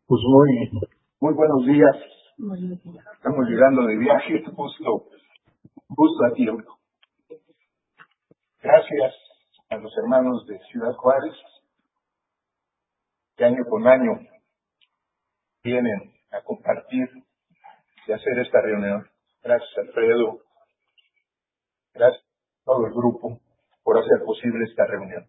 Pues muy buenos días. Estamos llegando de viaje justo a tiempo. Gracias a los hermanos de Ciudad Juárez que año con año vienen a compartir y hacer esta reunión. Gracias, Alfredo. Gracias a todo el grupo por hacer posible esta reunión.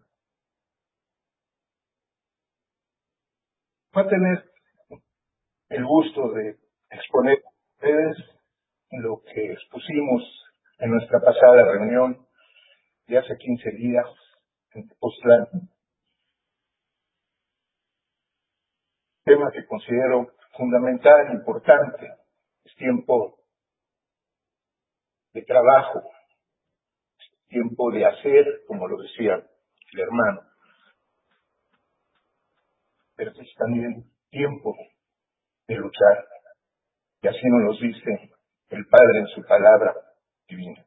Va a tener el gusto de exponer a ustedes lo que expusimos en nuestra pasada reunión de hace 15 días en Tepoztlán. Tema que considero fundamental, importante. Es tiempo de trabajo, es tiempo de hacer, como lo decía el hermano, pero es también tiempo de luchar, y así nos lo dice el Padre en su palabra divina.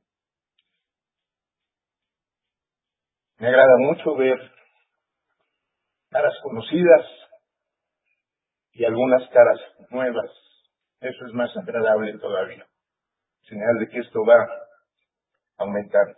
Me agrada mucho ver caras conocidas y algunas caras nuevas. Eso es más agradable todavía, señal de que esto va aumentando.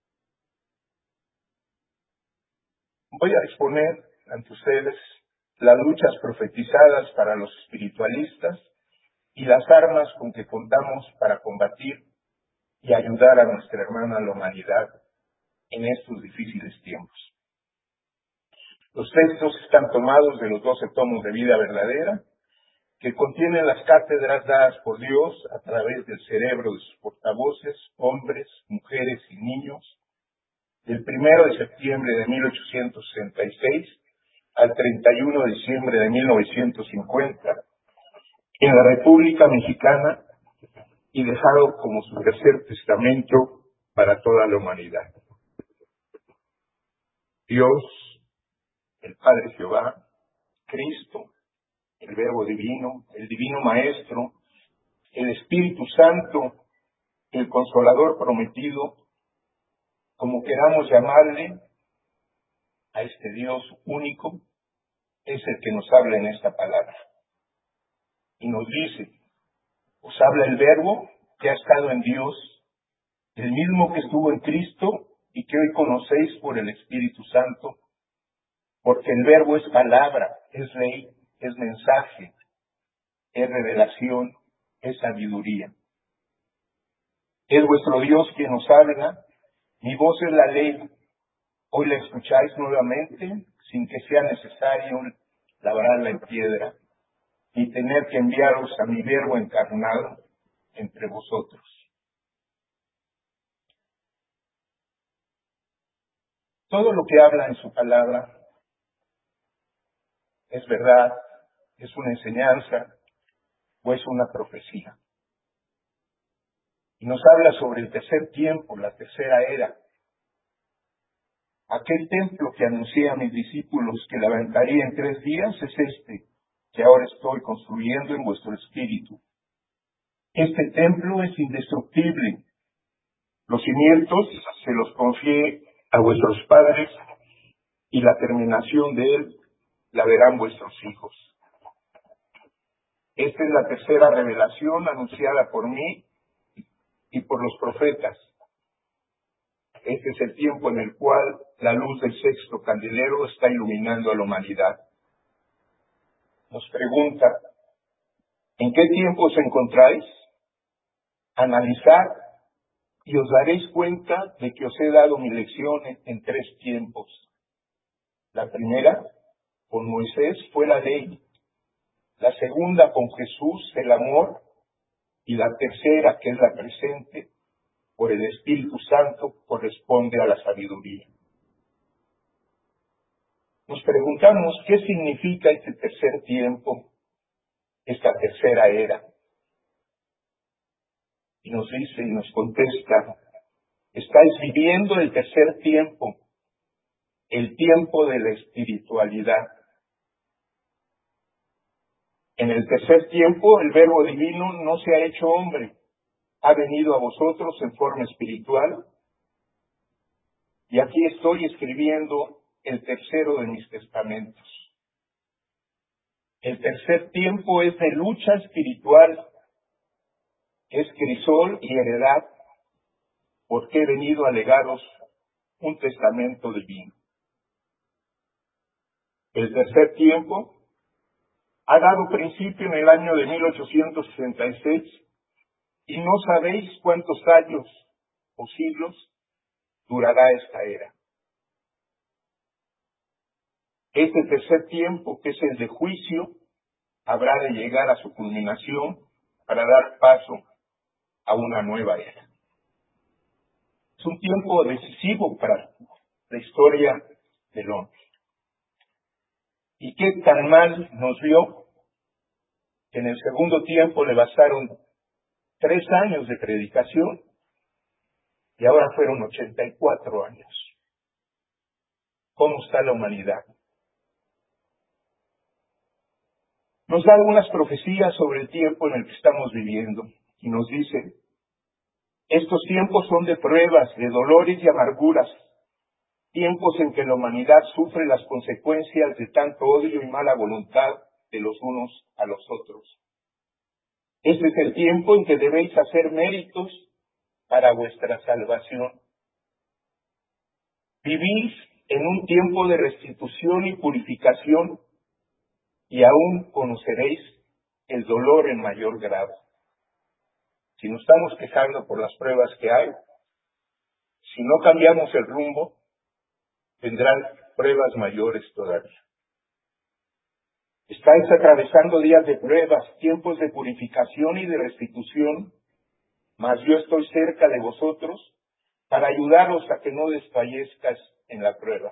Voy a exponer ante ustedes las luchas profetizadas para los espiritualistas y las armas con que contamos para combatir y ayudar a nuestra hermana la humanidad en estos difíciles tiempos. Los textos están tomados de los 12 tomos de Vida Verdadera, que contienen las cátedras dadas por Dios a través del cerebro de sus portavoces, hombres, mujeres y niños, del 1 de septiembre de 1866 al 31 de diciembre de 1950, en la República Mexicana, y dejado como su tercer testamento para toda la humanidad. Dios, el Padre Jehová, Cristo, el Verbo Divino, el Divino Maestro, el Espíritu Santo, el Consolador prometido, como queramos llamarle, a este Dios único, es el que nos habla en esta palabra. Y nos dice, os habla el Verbo que ha estado en Dios, el mismo que estuvo en Cristo y que hoy conocéis por el Espíritu Santo, porque el Verbo es palabra, es ley, es mensaje, es revelación, es sabiduría. Es vuestro Dios quien nos habla, mi voz es la ley, hoy la escucháis nuevamente, sin que sea necesario labrarla en piedra, y tener que enviaros a mi Verbo encarnado entre vosotros. Todo lo que habla en su palabra es verdad, es una enseñanza o es una profecía. Y nos habla sobre el tercer tiempo, la tercera era. Aquel templo que anuncié a mis discípulos que levantaría en 3 días es este, que ahora estoy construyendo en vuestro espíritu. Este templo es indestructible. Los cimientos se los confié a vuestros padres y la terminación de él la verán vuestros hijos. Esta es la tercera revelación anunciada por mí y por los profetas. Este es el tiempo en el cual la luz del sexto candelero está iluminando a la humanidad. Nos pregunta, ¿en qué tiempo os encontráis? Analizad y os daréis cuenta de que os he dado mi lección en 3 tiempos. La primera, con Moisés, fue la ley. La segunda, con Jesús, el amor. Y la tercera, que es la presente, por el Espíritu Santo, corresponde a la sabiduría. Nos preguntamos, ¿qué significa este tercer tiempo, esta tercera era? Y nos dice y nos contesta, estáis viviendo el tercer tiempo, el tiempo de la espiritualidad. En el tercer tiempo, el Verbo Divino no se ha hecho hombre, ha venido a vosotros en forma espiritual, y aquí estoy escribiendo el tercero de mis testamentos. El tercer tiempo es de lucha espiritual, es crisol y heredad, porque he venido a legaros un testamento divino. El tercer tiempo ha dado principio en el año de 1866 y no sabéis cuántos años o siglos durará esta era. Este tercer tiempo, que es el de juicio, habrá de llegar a su culminación para dar paso a una nueva era. Es un tiempo decisivo para la historia del hombre. Y qué tan mal nos vio que en el segundo tiempo le bastaron 3 años de predicación y ahora fueron 84 años. ¿Cómo está la humanidad? Nos da algunas profecías sobre el tiempo en el que estamos viviendo y nos dice: estos tiempos son de pruebas, de dolores y amarguras, tiempos en que la humanidad sufre las consecuencias de tanto odio y mala voluntad de los unos a los otros. Este es el tiempo en que debéis hacer méritos para vuestra salvación. Vivís en un tiempo de restitución y purificación, y aún conoceréis el dolor en mayor grado. Si nos estamos quejando por las pruebas que hay, si no cambiamos el rumbo, vendrán pruebas mayores todavía. Estáis atravesando días de pruebas, tiempos de purificación y de restitución, mas yo estoy cerca de vosotros para ayudaros a que no desfallezcas en la prueba.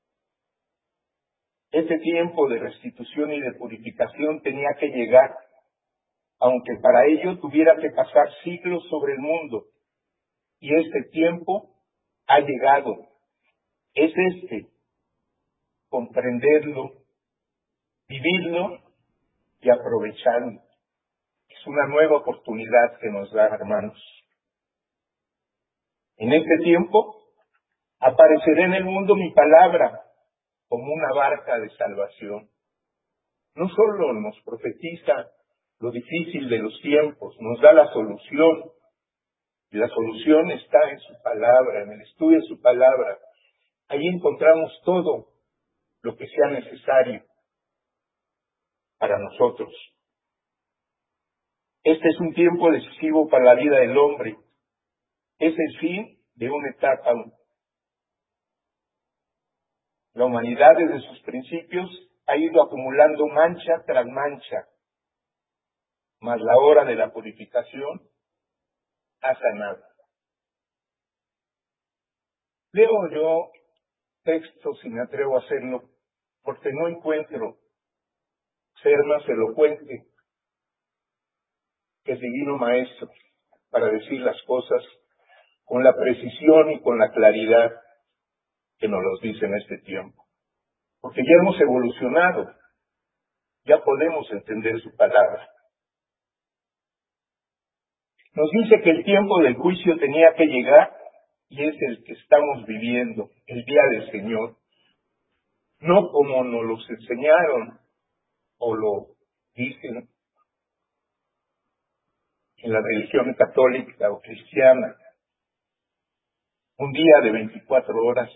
Este tiempo de restitución y de purificación tenía que llegar, aunque para ello tuviera que pasar siglos sobre el mundo. Y este tiempo ha llegado. Es comprenderlo, vivirlo y aprovecharlo. Es una nueva oportunidad que nos da, hermanos. En este tiempo aparecerá en el mundo mi palabra como una barca de salvación. No solo nos profetiza lo difícil de los tiempos, nos da la solución. Y la solución está en su palabra, en el estudio de su palabra. Ahí encontramos todo lo que sea necesario para nosotros. Este es un tiempo decisivo para la vida del hombre. Es el fin de una etapa. La humanidad desde sus principios ha ido acumulando mancha tras mancha, mas la hora de la purificación ha sanado. Leo yo textos y me atrevo a hacerlo porque no encuentro ser más elocuente que el Divino Maestro para decir las cosas con la precisión y con la claridad que nos los dice en este tiempo. Porque ya hemos evolucionado, ya podemos entender su palabra. Nos dice que el tiempo del juicio tenía que llegar y es el que estamos viviendo, el día del Señor. No como nos los enseñaron o lo dicen en la religión católica o cristiana, un día de 24 horas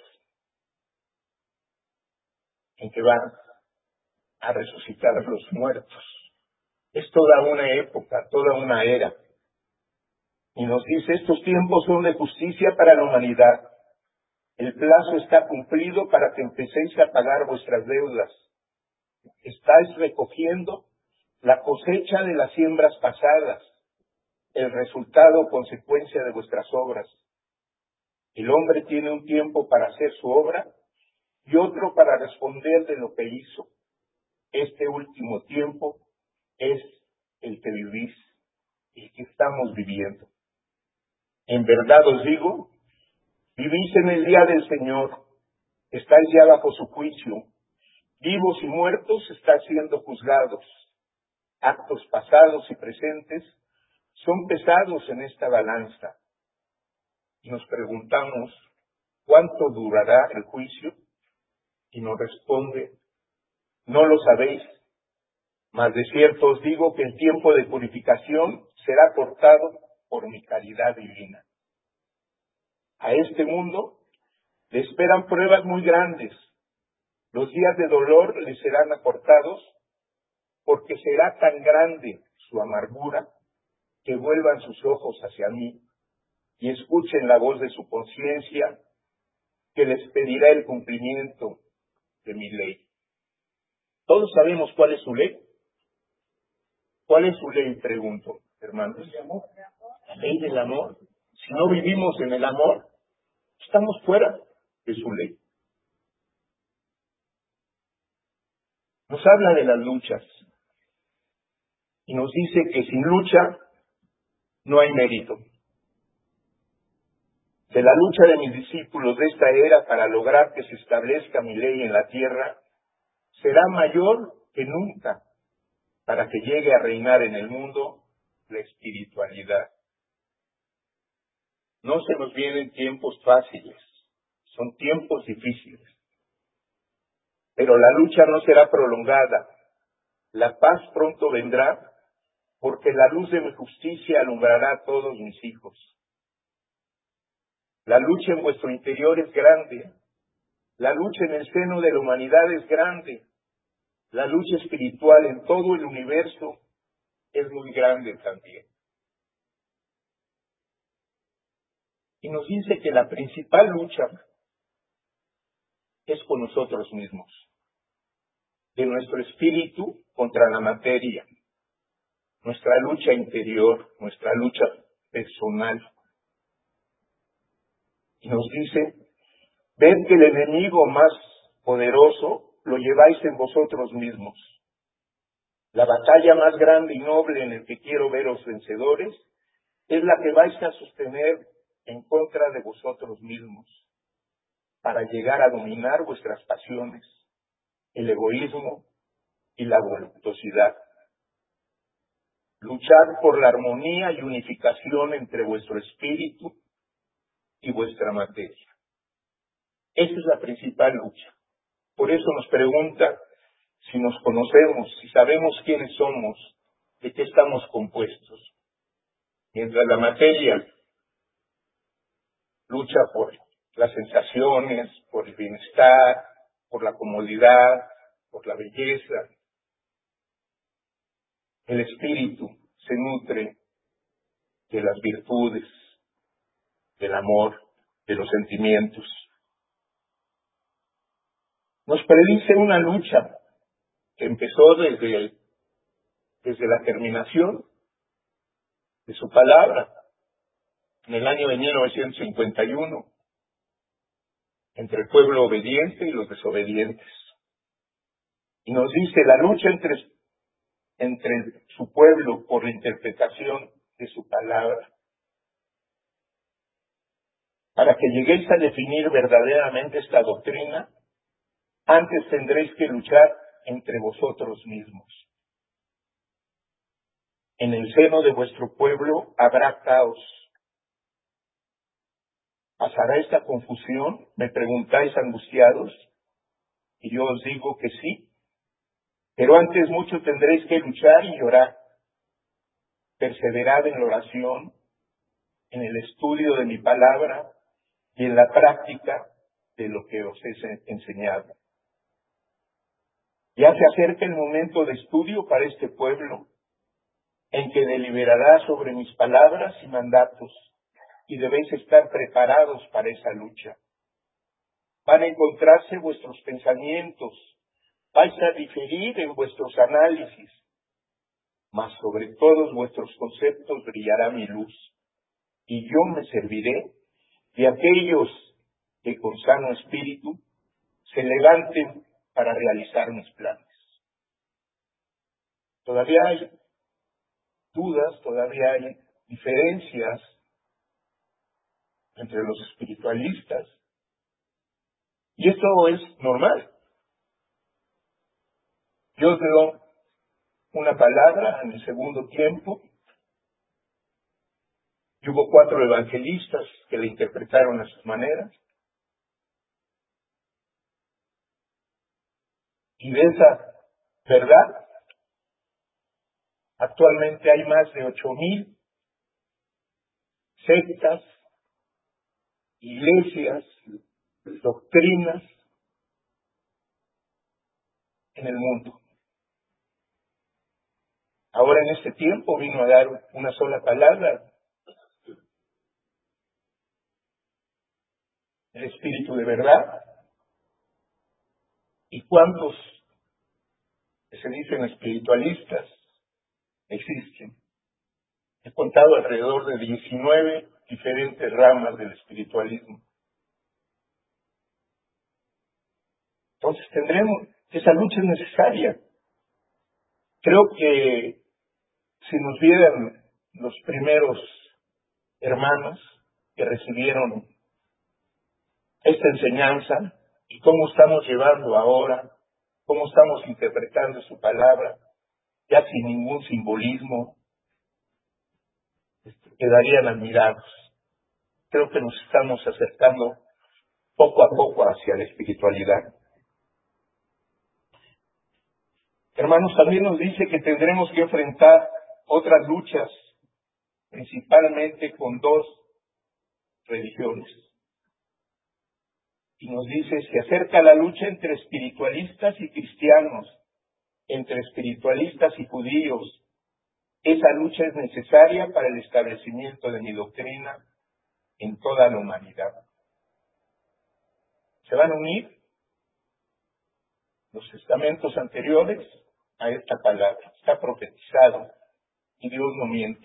en que van a resucitar a los muertos. Es toda una época, toda una era. Y nos dice: estos tiempos son de justicia para la humanidad. El plazo está cumplido para que empecéis a pagar vuestras deudas. Estáis recogiendo la cosecha de las siembras pasadas, el resultado o consecuencia de vuestras obras. El hombre tiene un tiempo para hacer su obra y otro para responder de lo que hizo. Este último tiempo es el que vivís y que estamos viviendo. En verdad os digo, vivís en el día del Señor, estáis ya bajo su juicio, vivos y muertos estáis siendo juzgados. Actos pasados y presentes son pesados en esta balanza. Y nos preguntamos: ¿cuánto durará el juicio? Y nos responde: no lo sabéis, Mas de cierto os digo que el tiempo de purificación será cortado por mi caridad divina. A este mundo le esperan pruebas muy grandes. Los días de dolor le serán acortados, porque será tan grande su amargura que vuelvan sus ojos hacia mí y escuchen la voz de su conciencia, que les pedirá el cumplimiento de mi ley. Todos sabemos cuál es su ley. ¿Cuál es su ley? Pregunto, hermanos. La ley del amor. Si no vivimos en el amor, estamos fuera de su ley. Nos habla de las luchas y nos dice que sin lucha no hay mérito. De la lucha de mis discípulos de esta era para lograr que se establezca mi ley en la tierra, será mayor que nunca para que llegue a reinar en el mundo la espiritualidad. No se nos vienen tiempos fáciles, son tiempos difíciles. Pero la lucha no será prolongada. La paz pronto vendrá, porque la luz de mi justicia alumbrará a todos mis hijos. La lucha en vuestro interior es grande. La lucha en el seno de la humanidad es grande. La lucha espiritual en todo el universo es muy grande también. Y nos dice que la principal lucha es con nosotros mismos, de nuestro espíritu contra la materia, nuestra lucha interior, nuestra lucha personal. Y nos dice, ved que el enemigo más poderoso lo lleváis en vosotros mismos. La batalla más grande y noble en la que quiero veros vencedores es la que vais a sostener en contra de vosotros mismos, para llegar a dominar vuestras pasiones, el egoísmo y la voluptuosidad. Luchar por la armonía y unificación entre vuestro espíritu y vuestra materia. Esa es la principal lucha. Por eso nos pregunta si nos conocemos, si sabemos quiénes somos, de qué estamos compuestos. Mientras la materia lucha por las sensaciones, por el bienestar, por la comodidad, por la belleza, el espíritu se nutre de las virtudes, del amor, de los sentimientos. Nos predice una lucha que empezó desde la terminación de su palabra, en el año de 1951, entre el pueblo obediente y los desobedientes. Y nos dice la lucha entre su pueblo por la interpretación de su palabra. Para que lleguéis a definir verdaderamente esta doctrina, antes tendréis que luchar entre vosotros mismos. En el seno de vuestro pueblo habrá caos. ¿Pasará esta confusión? Me preguntáis angustiados, y yo os digo que sí. Pero antes mucho tendréis que luchar y llorar. Perseverad en la oración, en el estudio de mi palabra y en la práctica de lo que os he enseñado. Ya se acerca el momento de estudio para este pueblo, en que deliberará sobre mis palabras y mandatos, y debéis estar preparados para esa lucha. Van a encontrarse vuestros pensamientos, vais a diferir en vuestros análisis, mas sobre todos vuestros conceptos brillará mi luz, y yo me serviré de aquellos que con sano espíritu se levanten para realizar mis planes. Todavía hay dudas, todavía hay diferencias entre los espiritualistas, y esto es normal. Dios dio una palabra en el segundo tiempo, y hubo 4 evangelistas que la interpretaron a sus maneras, y de esa verdad Actualmente hay más de 8,000 sectas, iglesias, doctrinas en el mundo. Ahora en este tiempo vino a dar una sola palabra, el Espíritu de verdad. ¿Y cuántos que se dicen espiritualistas existen? He contado alrededor de 19 diferentes ramas del espiritualismo. Entonces esa lucha es necesaria. Creo que si nos vieran los primeros hermanos que recibieron esta enseñanza y cómo estamos llevando ahora, cómo estamos interpretando su palabra, ya sin ningún simbolismo, quedarían admirados. Creo que nos estamos acercando poco a poco hacia la espiritualidad. Hermanos, también nos dice que tendremos que enfrentar otras luchas, principalmente con dos religiones. Y nos dice, se acerca la lucha entre espiritualistas y cristianos, entre espiritualistas y judíos. Esa lucha es necesaria para el establecimiento de mi doctrina en toda la humanidad. Se van a unir los estamentos anteriores a esta palabra. Está profetizado y Dios no miente.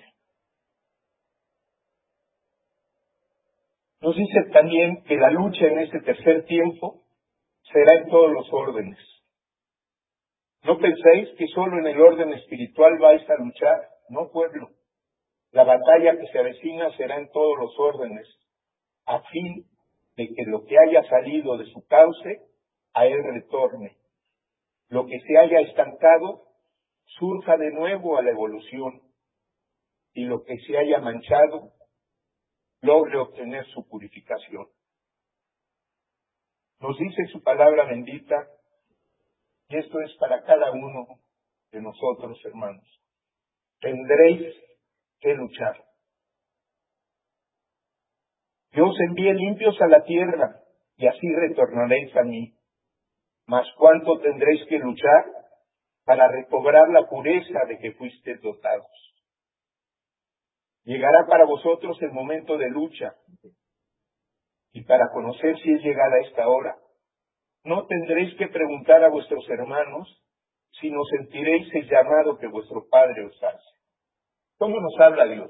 Nos dice también que la lucha en este tercer tiempo será en todos los órdenes. No penséis que solo en el orden espiritual vais a luchar, no pueblo. La batalla que se avecina será en todos los órdenes, a fin de que lo que haya salido de su cauce, a él retorne. Lo que se haya estancado, surja de nuevo a la evolución, y lo que se haya manchado, logre obtener su purificación. Nos dice su palabra bendita, y esto es para cada uno de nosotros, hermanos. Tendréis que luchar. Yo os envié limpios a la tierra, y así retornaréis a mí. Mas cuánto tendréis que luchar para recobrar la pureza de que fuisteis dotados. Llegará para vosotros el momento de lucha, y para conocer si es llegada esta hora, no tendréis que preguntar a vuestros hermanos, sino sentiréis el llamado que vuestro Padre os hace. ¿Cómo nos habla Dios?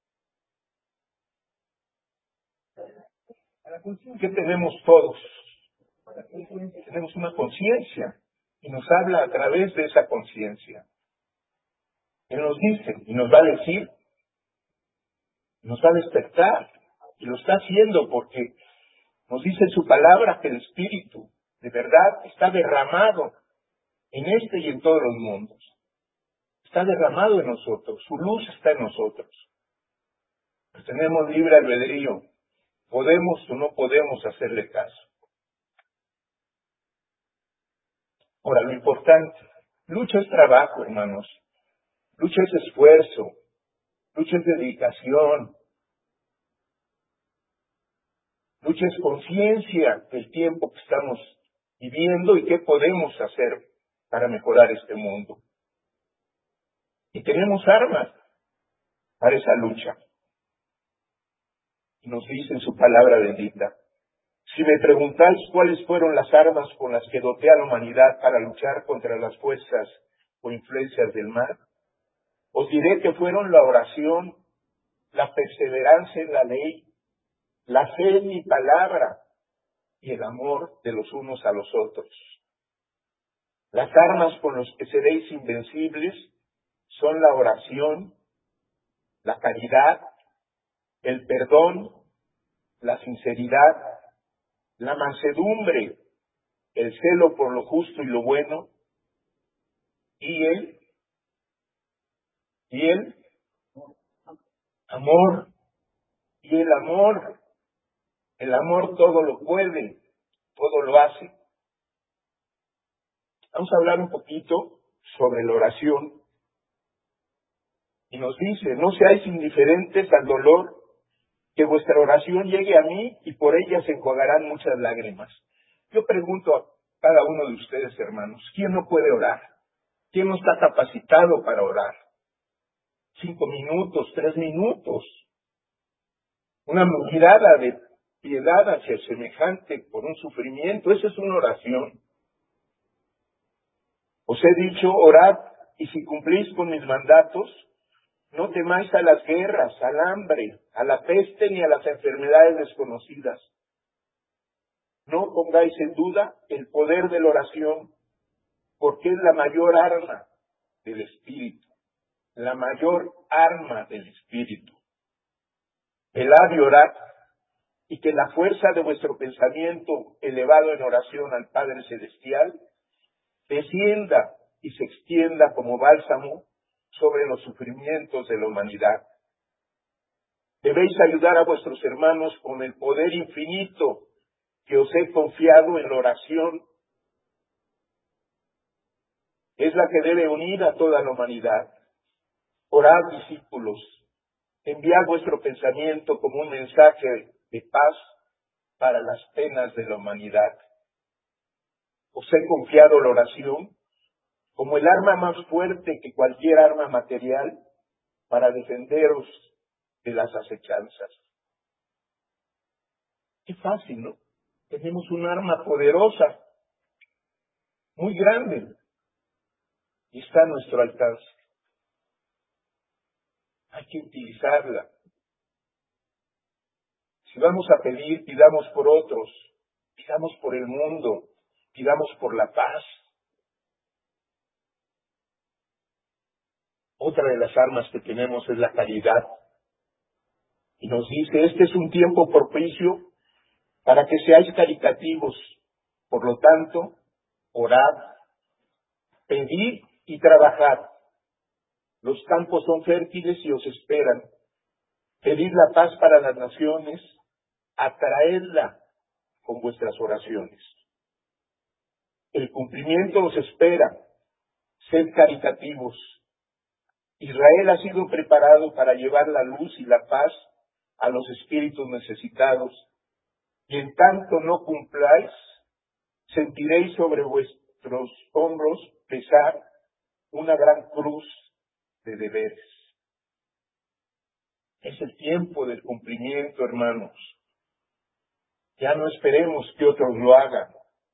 ¿Qué tenemos todos? Tenemos una conciencia, y nos habla a través de esa conciencia. Él nos dice, y nos va a decir, nos va a despertar, y lo está haciendo porque nos dice en su palabra que el Espíritu de verdad está derramado en este y en todos los mundos. Está derramado en nosotros, su luz está en nosotros. Pues tenemos libre albedrío, podemos o no podemos hacerle caso. Ahora, lo importante, lucha es trabajo, hermanos, lucha es esfuerzo, lucha es dedicación, lucha es conciencia del tiempo que estamos viviendo y qué podemos hacer para mejorar este mundo. Y tenemos armas para esa lucha. Y nos dice en su palabra bendita, si me preguntáis cuáles fueron las armas con las que doté a la humanidad para luchar contra las fuerzas o influencias del mal, os diré que fueron la oración, la perseverancia en la ley, la fe en mi palabra y el amor de los unos a los otros. Las armas con las que seréis invencibles son la oración, la caridad, el perdón, la sinceridad, la mansedumbre, el celo por lo justo y lo bueno, y el amor, y el amor todo lo puede, todo lo hace. Vamos a hablar un poquito sobre la oración. Y nos dice, no seáis indiferentes al dolor, que vuestra oración llegue a mí y por ella se enjuagarán muchas lágrimas. Yo pregunto a cada uno de ustedes, hermanos, ¿quién no puede orar? ¿Quién no está capacitado para orar? 5 minutos, 3 minutos. Una mirada de piedad hacia el semejante por un sufrimiento, esa es una oración. Os he dicho, orad, y si cumplís con mis mandatos, no temáis a las guerras, al hambre, a la peste ni a las enfermedades desconocidas. No pongáis en duda el poder de la oración, porque es la mayor arma del Espíritu, la mayor arma del Espíritu. Velad y orad, y que la fuerza de vuestro pensamiento elevado en oración al Padre Celestial descienda y se extienda como bálsamo sobre los sufrimientos de la humanidad. Debéis ayudar a vuestros hermanos con el poder infinito que os he confiado en la oración. Es la que debe unir a toda la humanidad. Orad, discípulos, enviad vuestro pensamiento como un mensaje de paz para las penas de la humanidad. Os he confiado la oración como el arma más fuerte que cualquier arma material para defenderos de las acechanzas. Qué fácil, ¿no? Tenemos un arma poderosa, muy grande, y está a nuestro alcance. Hay que utilizarla. Si vamos a pedir, pidamos por otros, pidamos por el mundo, pidamos por la paz. Otra de las armas que tenemos es la caridad. Y nos dice, este es un tiempo propicio para que seáis caritativos. Por lo tanto, orad, pedid y trabajad. Los campos son fértiles y os esperan. Pedid la paz para las naciones, atraedla con vuestras oraciones. El cumplimiento os espera. Sed caritativos. Israel ha sido preparado para llevar la luz y la paz a los espíritus necesitados, y en tanto no cumpláis, sentiréis sobre vuestros hombros pesar una gran cruz de deberes. Es el tiempo del cumplimiento, hermanos. Ya no esperemos que otros lo hagan.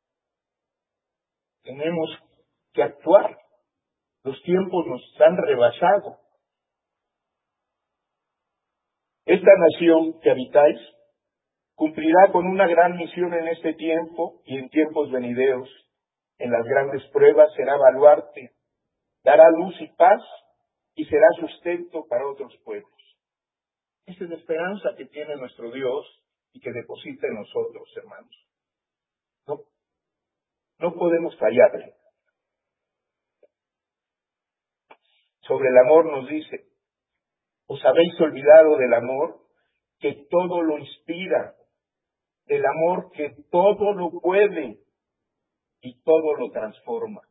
Tenemos que actuar. Los tiempos nos han rebasado. Esta nación que habitáis cumplirá con una gran misión en este tiempo y en tiempos venideros. En las grandes pruebas será baluarte, dará luz y paz y será sustento para otros pueblos. Esa es la esperanza que tiene nuestro Dios y que deposita en nosotros, hermanos. No podemos fallarle. Sobre el amor nos dice, os habéis olvidado del amor que todo lo inspira, del amor que todo lo puede y todo lo transforma.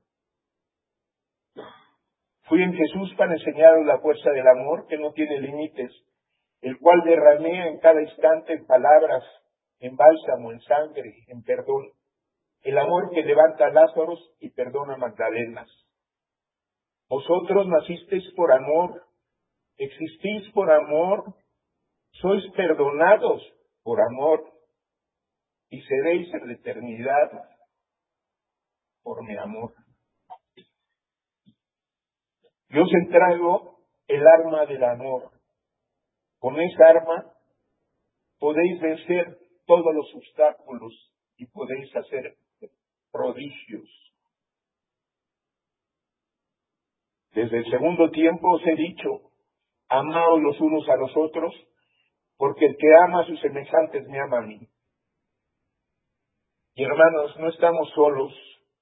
Fui en Jesús para enseñaros la fuerza del amor que no tiene límites, el cual derramea en cada instante en palabras, en bálsamo, en sangre, en perdón. El amor que levanta a Lázaros y perdona a Magdalenas. Vosotros nacisteis por amor, existís por amor, sois perdonados por amor y seréis en la eternidad por mi amor. Yo os entrego el arma del amor. Con esa arma podéis vencer todos los obstáculos y podéis hacer prodigios. Desde el segundo tiempo os he dicho, amaos los unos a los otros, porque el que ama a sus semejantes me ama a mí. Y hermanos, no estamos solos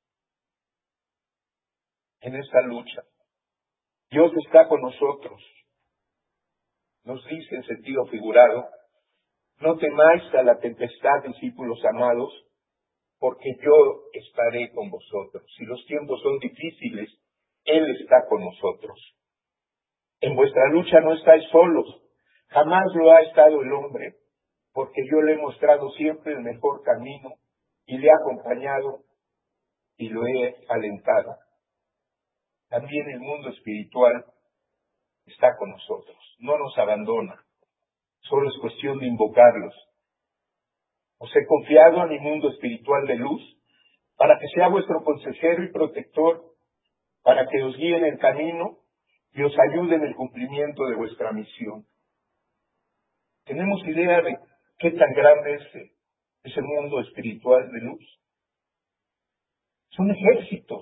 en esta lucha. Dios está con nosotros. Nos dice en sentido figurado, no temáis a la tempestad, discípulos amados, porque yo estaré con vosotros. Si los tiempos son difíciles, Él está con nosotros. En vuestra lucha no estáis solos. Jamás lo ha estado el hombre, porque yo le he mostrado siempre el mejor camino y le he acompañado y lo he alentado. También el mundo espiritual está con nosotros, no nos abandona, solo es cuestión de invocarlos. Os he confiado a mi mundo espiritual de luz para que sea vuestro consejero y protector, para que os guíe en el camino y os ayude en el cumplimiento de vuestra misión. ¿Tenemos idea de qué tan grande es ese mundo espiritual de luz? Son ejércitos,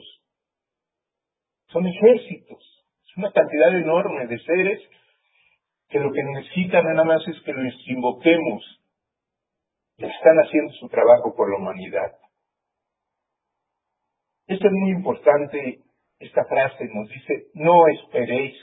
es una cantidad enorme de seres que lo que necesitan nada más es que los invoquemos y están haciendo su trabajo por la humanidad. Esto es muy importante, esta frase nos dice, no esperéis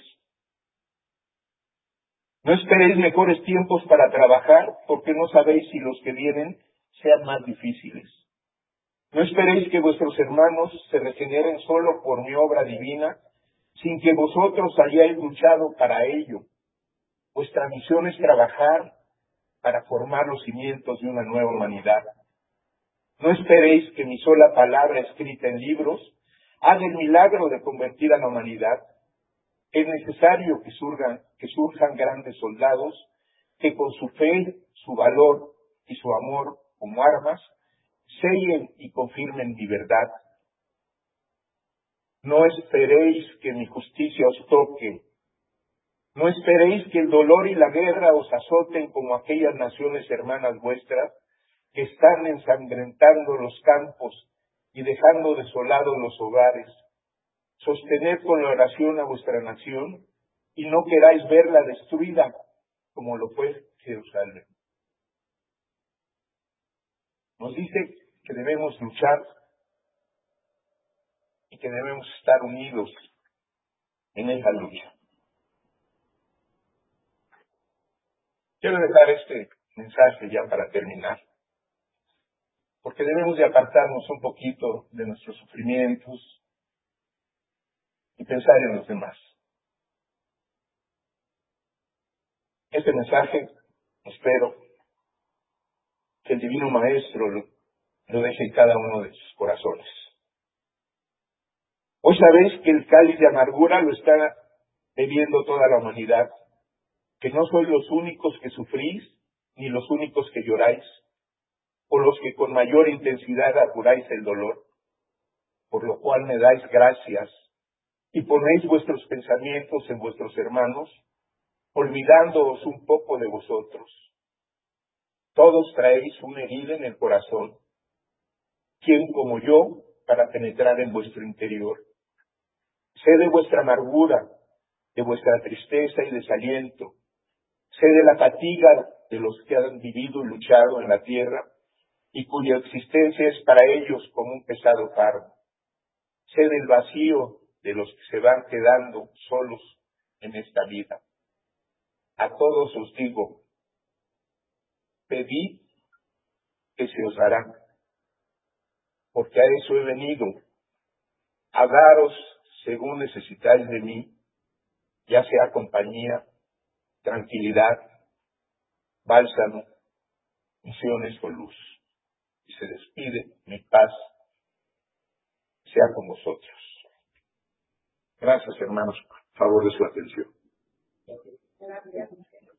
mejores tiempos para trabajar porque no sabéis si los que vienen sean más difíciles. No esperéis que vuestros hermanos se regeneren solo por mi obra divina, sin que vosotros hayáis luchado para ello. Vuestra misión es trabajar para formar los cimientos de una nueva humanidad. No esperéis que mi sola palabra escrita en libros haga el milagro de convertir a la humanidad. Es necesario que surjan grandes soldados que con su fe, su valor y su amor como armas, sellen y confirmen mi verdad. No esperéis que mi justicia os toque. No esperéis que el dolor y la guerra os azoten como aquellas naciones hermanas vuestras que están ensangrentando los campos y dejando desolados los hogares. Sostened con la oración a vuestra nación y no queráis verla destruida como lo fue Jerusalén. Nos dice que debemos luchar y que debemos estar unidos en esa lucha. Quiero dejar este mensaje ya para terminar, porque debemos de apartarnos un poquito de nuestros sufrimientos y pensar en los demás. Este mensaje, espero que el Divino Maestro lo deje en cada uno de sus corazones. Hoy sabéis que el cáliz de amargura lo está bebiendo toda la humanidad, que no sois los únicos que sufrís, ni los únicos que lloráis, o los que con mayor intensidad apuráis el dolor, por lo cual me dais gracias y ponéis vuestros pensamientos en vuestros hermanos, olvidándoos un poco de vosotros. Todos traéis una herida en el corazón. ¿Quién como yo para penetrar en vuestro interior? Sé de vuestra amargura, de vuestra tristeza y desaliento. Sé de la fatiga de los que han vivido y luchado en la tierra y cuya existencia es para ellos como un pesado fardo. Sé del vacío de los que se van quedando solos en esta vida. A todos os digo, pedid que se os dará, porque a eso he venido, a daros según necesitáis de mí, ya sea compañía, tranquilidad, bálsamo, misiones o luz. Y se despide, mi paz sea con vosotros. Gracias, hermanos, por favor de su atención.